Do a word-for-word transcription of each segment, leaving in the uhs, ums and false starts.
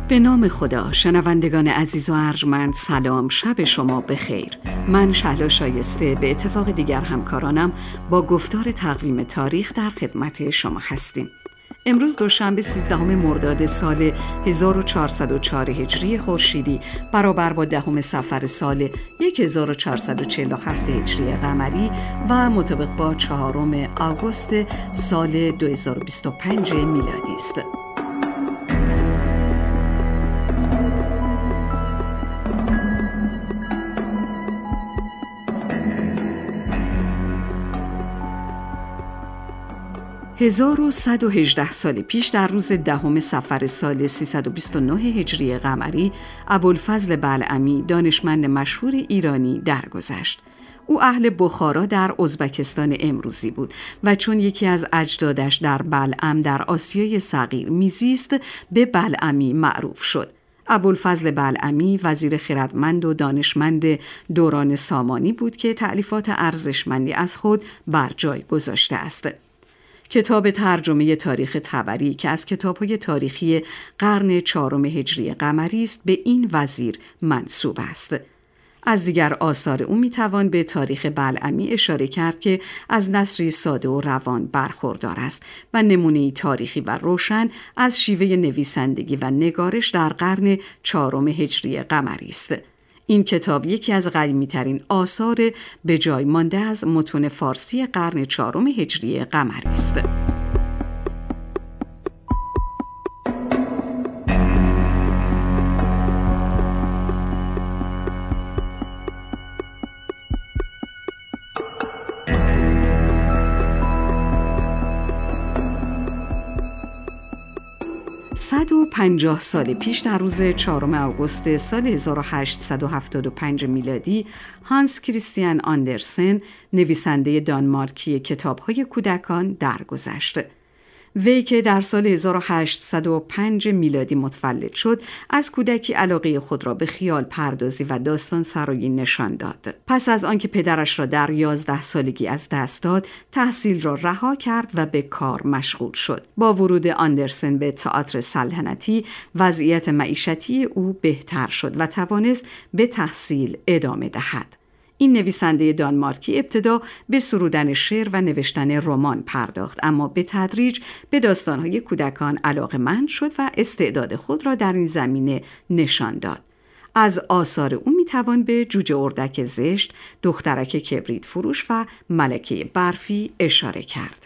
به نام خدا. شنوندگان عزیز و ارجمند، سلام، شب شما بخیر. من شهلا شایسته به اتفاق دیگر همکارانم با گفتار تقویم تاریخ در خدمت شما هستیم. امروز دوشنبه سیزدهم مرداد سال هزار و چهارصد و چهار هجری خورشیدی برابر با دهم صفر سال هزار و چهارصد و چهل و هفت هجری قمری و مطابق با چهارم آگوست سال دو هزار و بیست و پنج میلادی است. هزار و صد و هجده سال پیش در روز دهم صفر سال سیصد و بیست و نه هجری قمری ابوالفضل بلعمی دانشمند مشهور ایرانی درگذشت. او اهل بخارا در ازبکستان امروزی بود و چون یکی از اجدادش در بلعم در آسیای صغیر میزیست به بلعمی معروف شد. ابوالفضل بلعمی وزیر خردمند و دانشمند دوران سامانی بود که تألیفات ارزشمندی از خود بر جای گذاشته است. کتاب ترجمه تاریخ طبری که از کتاب‌های تاریخی قرن چهارم هجری قمری است به این وزیر منسوب است. از دیگر آثار او میتوان به تاریخ بلعمی اشاره کرد که از نثری ساده و روان برخوردار است و نمونه‌ای تاریخی و روشن از شیوه نویسندگی و نگارش در قرن چهارم هجری قمری است. این کتاب یکی از قدیمی‌ترین آثار به جای مانده از متون فارسی قرن چهارم هجری قمری است. صد و پنجاه سال پیش در روز چهارم آگوست سال هزار و هشتصد و هفتاد و پنج میلادی هانس کریستیان آندرسن نویسنده دانمارکی کتاب‌های کودکان درگذشت. وی که در سال هزار و هشتصد و پنج میلادی متولد شد، از کودکی علاقه خود را به خیال پردازی و داستان سرایی نشان داد. پس از آنکه پدرش را در یازده سالگی از دست داد، تحصیل را رها کرد و به کار مشغول شد. با ورود آندرسن به تئاتر سلطنتی، وضعیت معیشتی او بهتر شد و توانست به تحصیل ادامه دهد. این نویسنده دانمارکی ابتدا به سرودن شعر و نوشتن رمان پرداخت، اما به تدریج به داستان‌های کودکان علاقه‌مند شد و استعداد خود را در این زمینه نشان داد. از آثار او میتوان به جوجه اردک زشت، دخترک کبریت فروش و ملکه برفی اشاره کرد.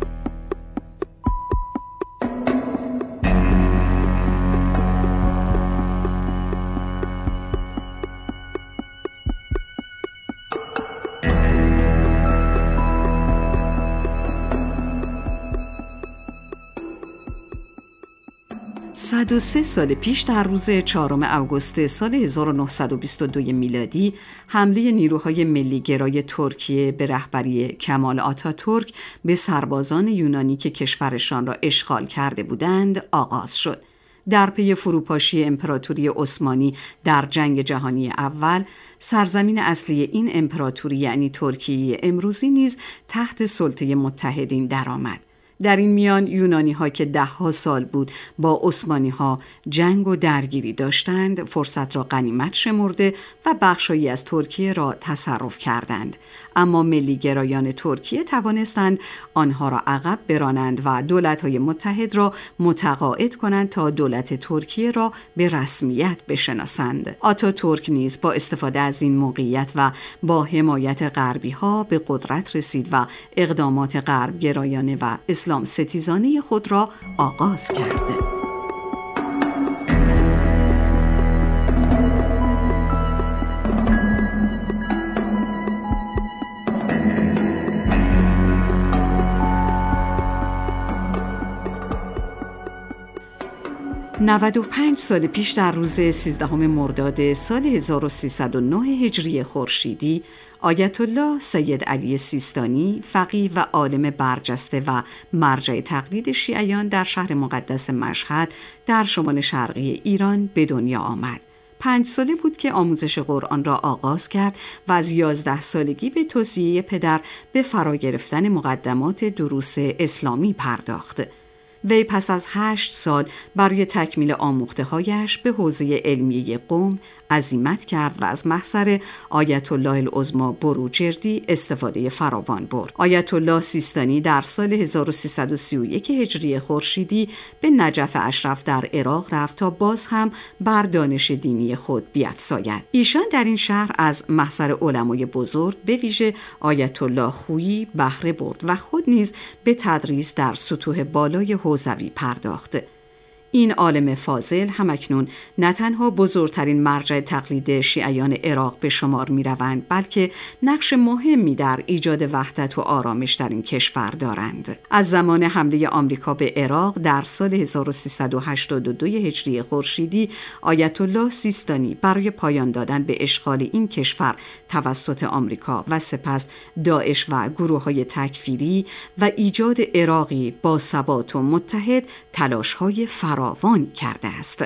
صد و سه سال پیش در روز چهارم آگوست سال هزار و نهصد و بیست و دو میلادی حمله نیروهای ملی گرای ترکیه به رهبری کمال آتاتورک به سربازان یونانی که کشورشان را اشغال کرده بودند آغاز شد. در پی فروپاشی امپراتوری عثمانی در جنگ جهانی اول، سرزمین اصلی این امپراتوری یعنی ترکیه امروزی نیز تحت سلطه متحدین درآمد. در این میان یونانی ها که ده ها سال بود با عثمانی ها جنگ و درگیری داشتند، فرصت را غنیمت شمرده و بخشایی از ترکیه را تصرف کردند. اما ملی گرایان ترکیه توانستند آنها را عقب برانند و دولت های متحد را متقاعد کنند تا دولت ترکیه را به رسمیت بشناسند. آتاتورک نیز با استفاده از این موقعیت و با حمایت غربی ها به قدرت رسید و اقدامات غرب گرایانه و اسلام ستیزانه خود را آغاز کرد. نود و پنج سال پیش در روز سیزدهم مرداد سال هزار و سیصد و نه هجری خورشیدی، آیت الله سید علی سیستانی، فقیه و عالم برجسته و مرجع تقلید شیعیان در شهر مقدس مشهد در شمال شرقی ایران به دنیا آمد. پنج ساله بود که آموزش قرآن را آغاز کرد و از یازده سالگی به توصیه پدر به فرا گرفتن مقدمات دروس اسلامی پرداخت. وی پس از هشت سال برای تکمیل آموخته‌هایش به حوزه علمیه قم عزیمت کرد و از محضر آیت الله العظمی بروجردی استفاده فراوان برد. آیت الله سیستانی در سال هزار و سیصد و سی و یک هجری خورشیدی به نجف اشرف در عراق رفت تا باز هم بر دانش دینی خود بیفزاید. ایشان در این شهر از محضر علمای بزرگ به ویژه آیت الله خویی بهره برد و خود نیز به تدریس در سطوح بالای حوزوی پرداخت. این عالم فاضل همکنون نه تنها بزرگترین مرجع تقلید شیعیان عراق به شمار می روند، بلکه نقش مهمی در ایجاد وحدت و آرامش در این کشور دارند. از زمان حمله آمریکا به عراق در سال هزار و سیصد و هشتاد و دو هجری خورشیدی، آیت الله سیستانی برای پایان دادن به اشغال این کشور توسط آمریکا و سپس داعش و گروه‌های تکفیری و ایجاد عراقی با ثبات و متحد تلاش‌های فراوان کرده است.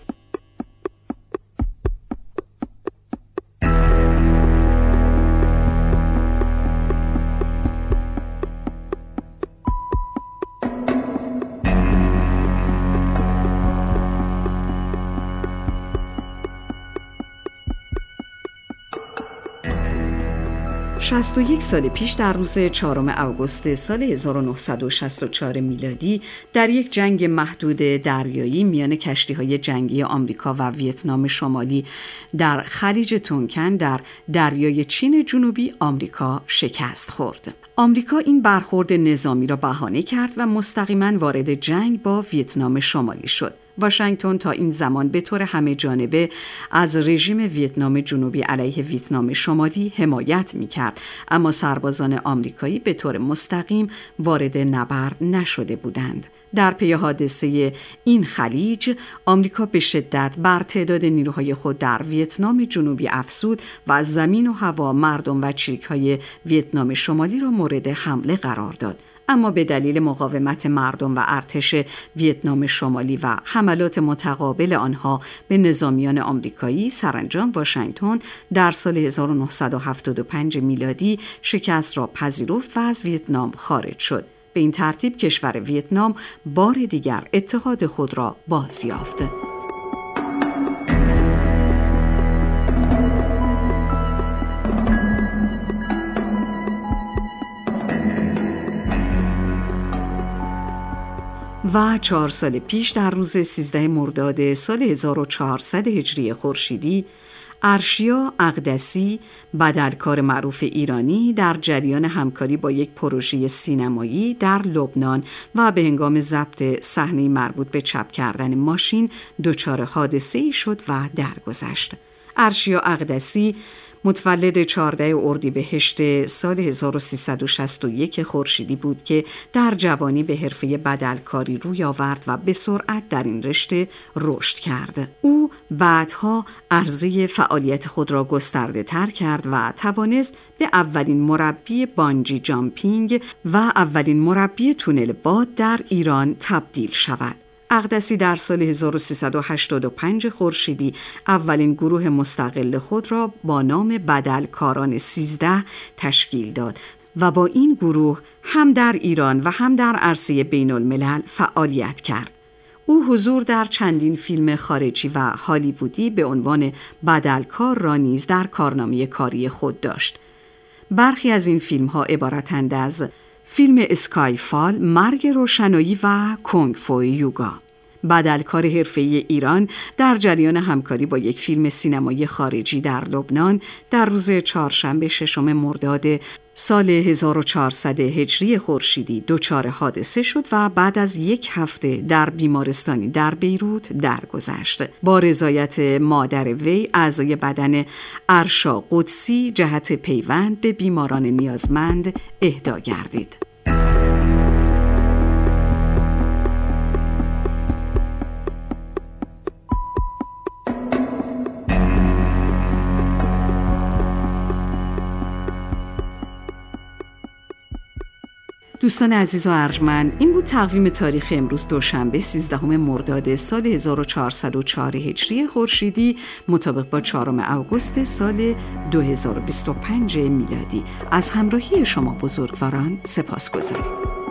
شصت و یک سال پیش در روز چهارم آگوست سال هزار و نهصد و شصت و چهار میلادی در یک جنگ محدود دریایی میان کشتی‌های جنگی آمریکا و ویتنام شمالی در خلیج تونکن در دریای چین جنوبی آمریکا شکست خورد. آمریکا این برخورد نظامی را بهانه کرد و مستقیما وارد جنگ با ویتنام شمالی شد. واشنگتن تا این زمان به طور همه جانبه از رژیم ویتنام جنوبی علیه ویتنام شمالی حمایت می‌کرد، اما سربازان آمریکایی به طور مستقیم وارد نبرد نشده بودند. در پی حادثه این خلیج، آمریکا به شدت بر تعداد نیروهای خود در ویتنام جنوبی افزود و از زمین و هوا مردم و چریک‌های ویتنام شمالی را مورد حمله قرار داد. اما به دلیل مقاومت مردم و ارتش ویتنام شمالی و حملات متقابل آنها به نظامیان آمریکایی، سرانجام واشنگتن در سال هزار و نهصد و هفتاد و پنج میلادی شکست را پذیرفت و از ویتنام خارج شد. به این ترتیب کشور ویتنام بار دیگر اتحاد خود را بازیافت. و چهار سال پیش در روز سیزده مرداد سال هزار و چهارصد هجری خورشیدی، ارشیا اقدسی، بدلکار معروف ایرانی، در جریان همکاری با یک پروژه سینمایی در لبنان و به هنگام ضبط صحنه مربوط به چپ کردن ماشین دچار حادثه‌ای شد و درگذشت. ارشیا اقدسی متولد چهاردهم اردیبهشت سال هزار و سیصد و شصت و یک خورشیدی بود که در جوانی به حرفه بدلکاری روی آورد و به سرعت در این رشته رشد کرد. او بعدها عرضه فعالیت خود را گسترده تر کرد و توانست به اولین مربی بانجی جامپینگ و اولین مربی تونل باد در ایران تبدیل شود. اقدسی در سال هزار و سیصد و هشتاد و پنج خورشیدی اولین گروه مستقل خود را با نام بدلکاران سیزده تشکیل داد و با این گروه هم در ایران و هم در عرصه بین الملل فعالیت کرد. او حضور در چندین فیلم خارجی و هالیوودی به عنوان بدلکار را نیز در کارنامه کاری خود داشت. برخی از این فیلم ها عبارتند از فیلم اسکای فال، مرگ روشنایی و کنگ فو یوگا. بدلکار حرفه‌ای ایران در جریان همکاری با یک فیلم سینمایی خارجی در لبنان در روز چهارشنبه ششم مرداد سال هزار و چهارصد هجری خورشیدی دچار حادثه شد و بعد از یک هفته در بیمارستانی در بیروت درگذشت. با رضایت مادر وی، اعضای بدن ارشا قدسی جهت پیوند به بیماران نیازمند اهدا گردید. دوستان عزیز و ارجمند، این بود تقویم تاریخ امروز دوشنبه سیزدهم مرداد سال هزار و چهارصد و چهار هجری خورشیدی مطابق با چهارم آگوست سال دو هزار و بیست و پنج میلادی. از همراهی شما بزرگواران سپاسگزاریم.